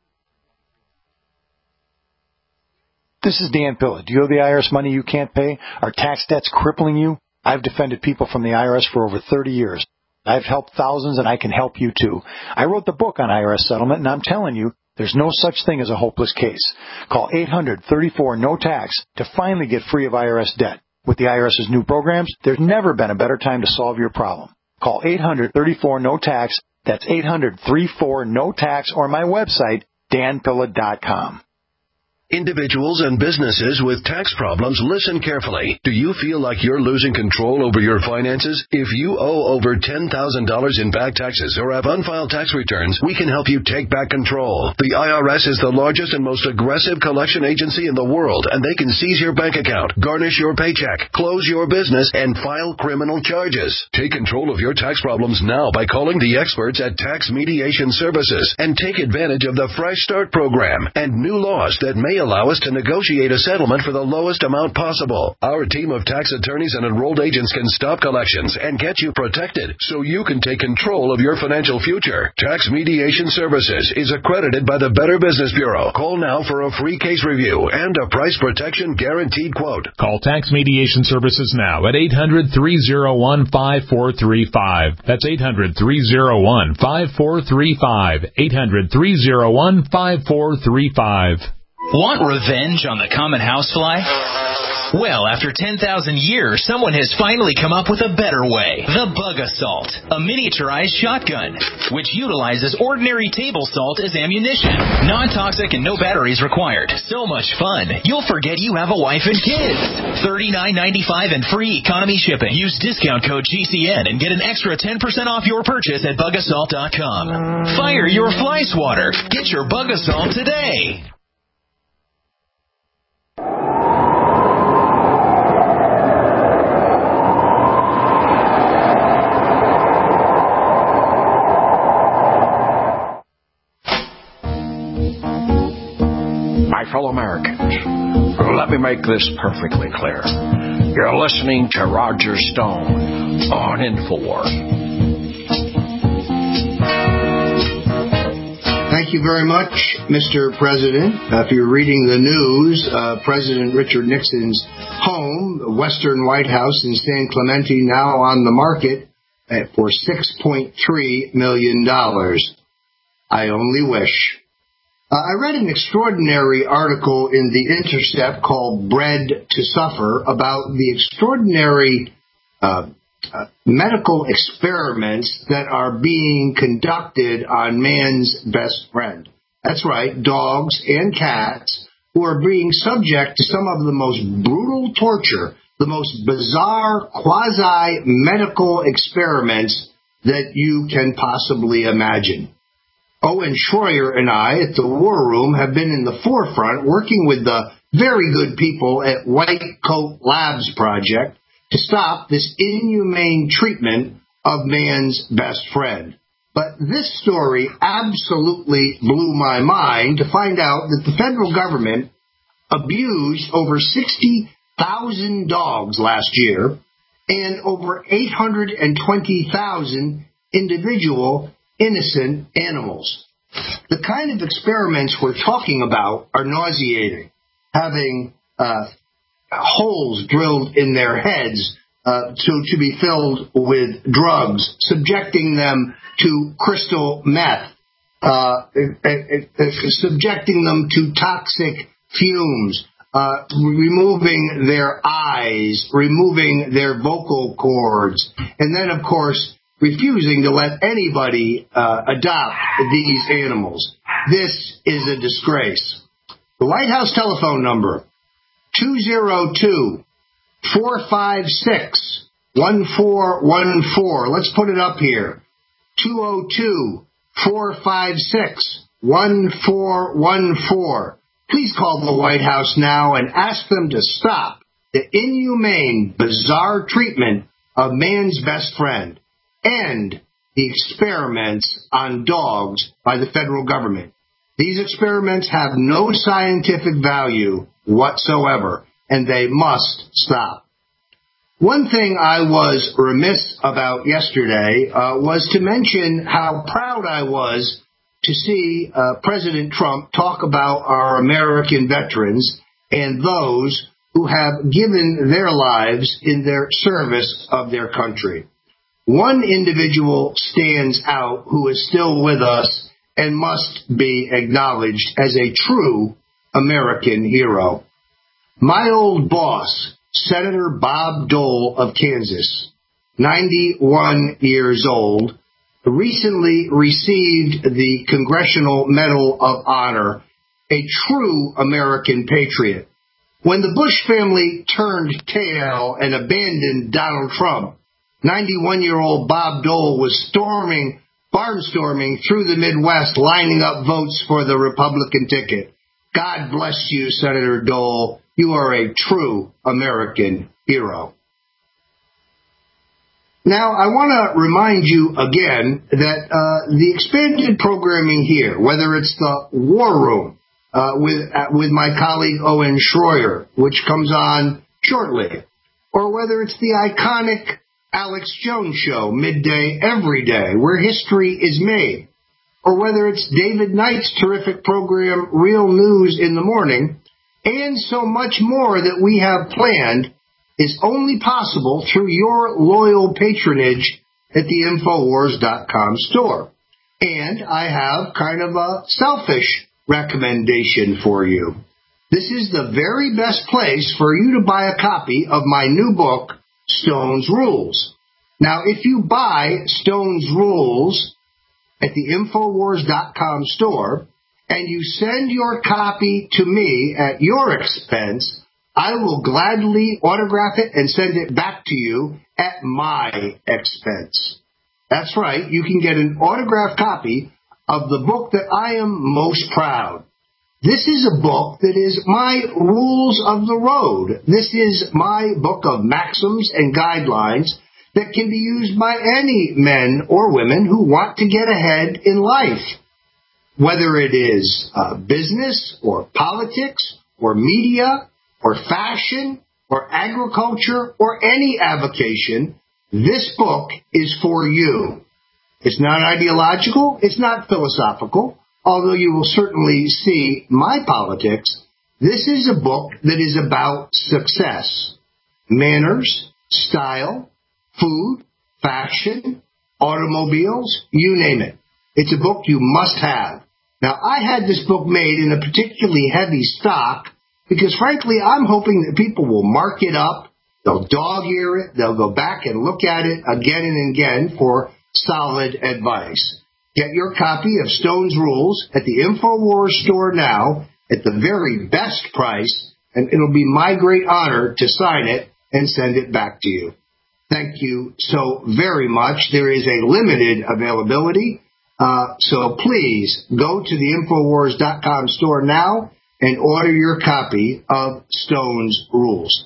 This is Dan Pilla. Do you owe the I R S money you can't pay? Are tax debts crippling you? I've defended people from the I R S for over thirty years. I've helped thousands, and I can help you too. I wrote the book on I R S settlement, and I'm telling you, there's no such thing as a hopeless case. Call eight hundred, thirty-four, no tax to finally get free of I R S debt. With the IRS's new programs, there's never been a better time to solve your problem. Call eight hundred, thirty-four, no tax. That's eight hundred, thirty-four, no tax, or my website, dan pilla dot com. Individuals and businesses with tax problems, listen carefully. Do you feel like you're losing control over your finances? If you owe over ten thousand dollars in back taxes or have unfiled tax returns, we can help you take back control. The I R S is the largest and most aggressive collection agency in the world, and they can seize your bank account, garnish your paycheck, close your business, and file criminal charges. Take control of your tax problems now by calling the experts at Tax Mediation Services and take advantage of the Fresh Start program and new laws that may allow us to negotiate a settlement for the lowest amount possible. Our team of tax attorneys and enrolled agents can stop collections and get you protected so you can take control of your financial future. Tax Mediation Services is accredited by the Better Business Bureau. Call now for a free case review and a price protection guaranteed quote. Call Tax Mediation Services now at eight hundred, three oh one, five four three five. That's eight hundred, three oh one, five four three five. eight hundred, three oh one, five four three five. Want revenge on the common housefly? Well, after ten thousand years, someone has finally come up with a better way. The Bug Assault, a miniaturized shotgun, which utilizes ordinary table salt as ammunition. Non-toxic and no batteries required. So much fun, you'll forget you have a wife and kids. thirty-nine ninety-five and free economy shipping. Use discount code G C N and get an extra ten percent off your purchase at bug assault dot com. Fire your fly swatter. Get your Bug Assault today. My fellow Americans, let me make this perfectly clear. You're listening to Roger Stone on InfoWars. Thank you very much, Mister President. Uh, if you're reading the news, uh, President Richard Nixon's home, the Western White House in San Clemente, now on the market for six point three million dollars. I only wish. Uh, I read an extraordinary article in The Intercept called Bred to Suffer about the extraordinary uh, uh, medical experiments that are being conducted on man's best friend. That's right, dogs and cats who are being subject to some of the most brutal torture, the most bizarre quasi-medical experiments that you can possibly imagine. Owen Schroyer and I at the War Room have been in the forefront working with the very good people at White Coat Labs Project to stop this inhumane treatment of man's best friend. But this story absolutely blew my mind to find out that the federal government abused over sixty thousand dogs last year and over eight hundred twenty thousand individual innocent animals. The kind of experiments we're talking about are nauseating. Having uh, holes drilled in their heads uh, to, to be filled with drugs, subjecting them to crystal meth, uh, uh, uh, subjecting them to toxic fumes, uh, removing their eyes, removing their vocal cords, and then, of course, refusing to let anybody uh, adopt these animals. This is a disgrace. The White House telephone number, two oh two, four five six, one four one four. Let's put it up here. two oh two, four five six, one four one four. Please call the White House now and ask them to stop the inhumane, bizarre treatment of man's best friend. End the experiments on dogs by the federal government. These experiments have no scientific value whatsoever, and they must stop. One thing I was remiss about yesterday uh, was to mention how proud I was to see uh, President Trump talk about our American veterans and those who have given their lives in their service of their country. One individual stands out who is still with us and must be acknowledged as a true American hero. My old boss, Senator Bob Dole of Kansas, ninety-one years old, recently received the Congressional Medal of Honor, a true American patriot. When the Bush family turned tail and abandoned Donald Trump, ninety-one-year-old Bob Dole was storming, barnstorming through the Midwest, lining up votes for the Republican ticket. God bless you, Senator Dole. You are a true American hero. Now, I want to remind you again that uh, the expanded programming here, whether it's the War Room uh, with uh, with my colleague Owen Schroyer, which comes on shortly, or whether it's the iconic Alex Jones Show, midday every day, where history is made, or whether it's David Knight's terrific program, Real News in the Morning, and so much more that we have planned, is only possible through your loyal patronage at the Infowars dot com store. And I have kind of a selfish recommendation for you. This is the very best place for you to buy a copy of my new book, Stone's Rules. Now, if you buy Stone's Rules at the Infowars dot com store and you send your copy to me at your expense, I will gladly autograph it and send it back to you at my expense. That's right, you can get an autographed copy of the book that I am most proud. This is a book that is my rules of the road. This is my book of maxims and guidelines that can be used by any men or women who want to get ahead in life. Whether it is uh, business or politics or media or fashion or agriculture or any avocation, this book is for you. It's not ideological, it's not philosophical, although you will certainly see my politics. This is a book that is about success, manners, style, food, fashion, automobiles, you name it. It's a book you must have. Now, I had this book made in a particularly heavy stock because, frankly, I'm hoping that people will mark it up, they'll dog-ear it, they'll go back and look at it again and again for solid advice. Get your copy of Stone's Rules at the Infowars store now at the very best price, and it'll be my great honor to sign it and send it back to you. Thank you so very much. There is a limited availability, uh, so please go to the Infowars dot com store now and order your copy of Stone's Rules.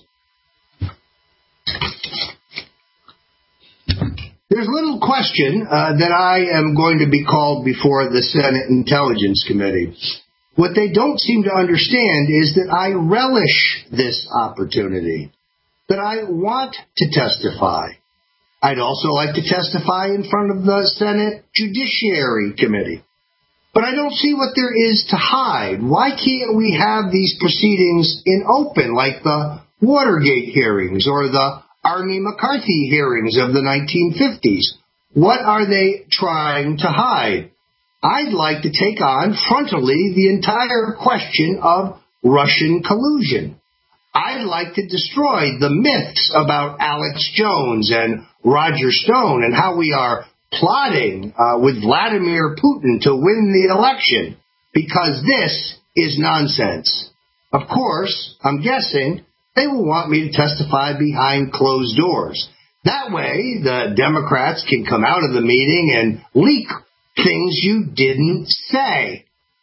There's little question uh, that I am going to be called before the Senate Intelligence Committee. What they don't seem to understand is that I relish this opportunity, that I want to testify. I'd also like to testify in front of the Senate Judiciary Committee. But I don't see what there is to hide. Why can't we have these proceedings in open, like the Watergate hearings or the Army McCarthy hearings of the nineteen fifties? What are they trying to hide? I'd like to take on frontally the entire question of Russian collusion. I'd like to destroy the myths about Alex Jones and Roger Stone and how we are plotting uh, with Vladimir Putin to win the election, because this is nonsense. Of course, I'm guessing they will want me to testify behind closed doors. That way, the Democrats can come out of the meeting and leak things you didn't say.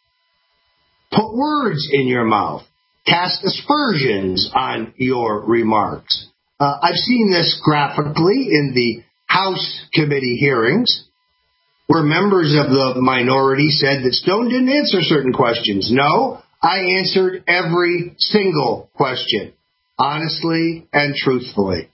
put words in your mouth, cast aspersions on your remarks. Uh, I've seen this graphically in the House committee hearings, where members of the minority said that Stone didn't answer certain questions. No, I answered every single question, honestly and truthfully.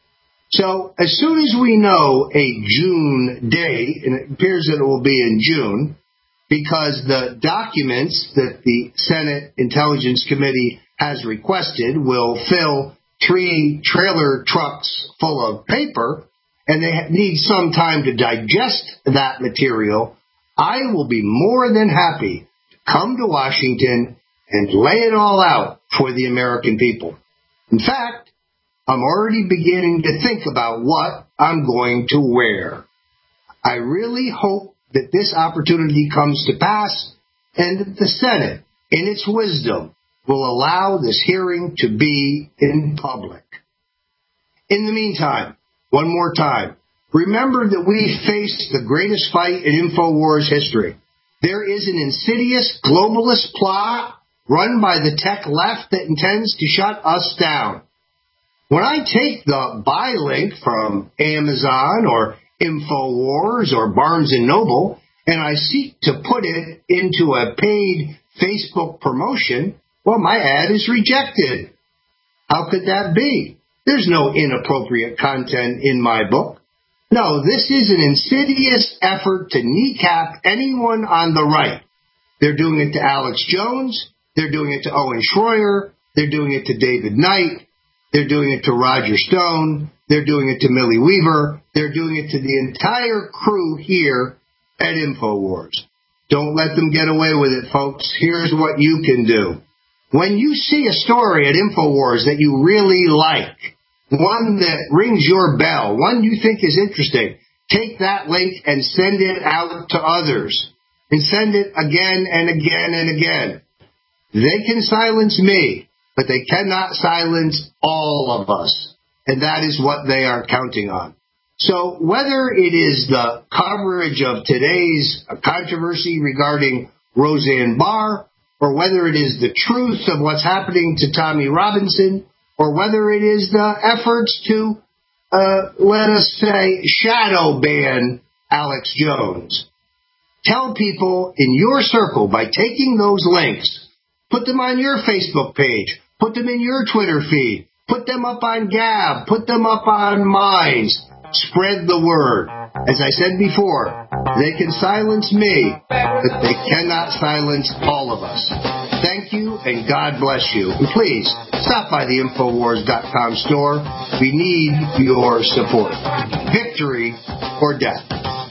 So as soon as we know a June date, and it appears that it will be in June, because the documents that the Senate Intelligence Committee has requested will fill three trailer trucks full of paper, and they need some time to digest that material, I will be more than happy to come to Washington and lay it all out for the American people. In fact, I'm already beginning to think about what I'm going to wear. I really hope that this opportunity comes to pass and that the Senate, in its wisdom, will allow this hearing to be in public. In the meantime, one more time, remember that we face the greatest fight in InfoWars history. There is an insidious globalist plot run by the tech left that intends to shut us down. When I take the buy link from Amazon or InfoWars or Barnes and Noble and I seek to put it into a paid Facebook promotion, well, my ad is rejected. How could that be? There's no inappropriate content in my book. No, this is an insidious effort to kneecap anyone on the right. They're doing it to Alex Jones. They're doing it to Owen Schroyer. They're doing it to David Knight. They're doing it to Roger Stone. They're doing it to Millie Weaver. They're doing it to the entire crew here at InfoWars. Don't let them get away with it, folks. Here's what you can do. When you see a story at InfoWars that you really like, one that rings your bell, one you think is interesting, take that link and send it out to others. And send it again and again and again. They can silence me, but they cannot silence all of us. And that is what they are counting on. So whether it is the coverage of today's controversy regarding Roseanne Barr, or whether it is the truth of what's happening to Tommy Robinson, or whether it is the efforts to, uh, let us say, shadow ban Alex Jones, tell people in your circle by taking those links, put them on your Facebook page, put them in your Twitter feed, put them up on Gab, put them up on Minds, spread the word. As I said before, they can silence me, but they cannot silence all of us. Thank you, and God bless you. And please, stop by the Infowars dot com store. We need your support. Victory or death.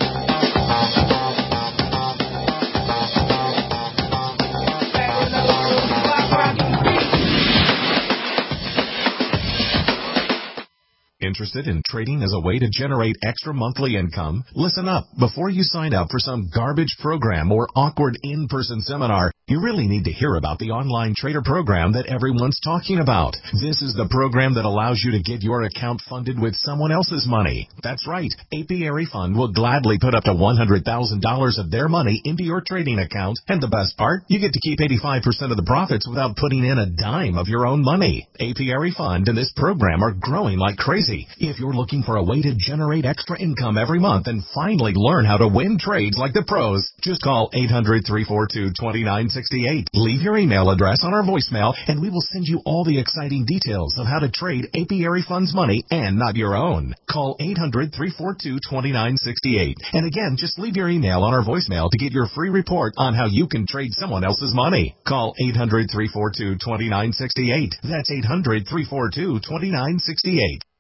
Interested in trading as a way to generate extra monthly income? Listen up. Before you sign up for some garbage program or awkward in-person seminar, you really need to hear about the online trader program that everyone's talking about. This is the program that allows you to get your account funded with someone else's money. That's right. Apiary Fund will gladly put up to one hundred thousand dollars of their money into your trading account. And the best part, you get to keep eighty-five percent of the profits without putting in a dime of your own money. Apiary Fund and this program are growing like crazy. If you're looking for a way to generate extra income every month and finally learn how to win trades like the pros, just call eight hundred, three four two, two nine six eight. Leave your email address on our voicemail and we will send you all the exciting details of how to trade Apiary Fund's money and not your own. Call eight hundred, three four two, two nine six eight. And again, just leave your email on our voicemail to get your free report on how you can trade someone else's money. Call eight hundred, three four two, two nine six eight. That's eight hundred, three four two, two nine six eight.